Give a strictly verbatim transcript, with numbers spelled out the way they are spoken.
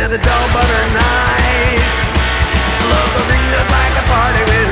the dull butter knife. Love the ring just like a party with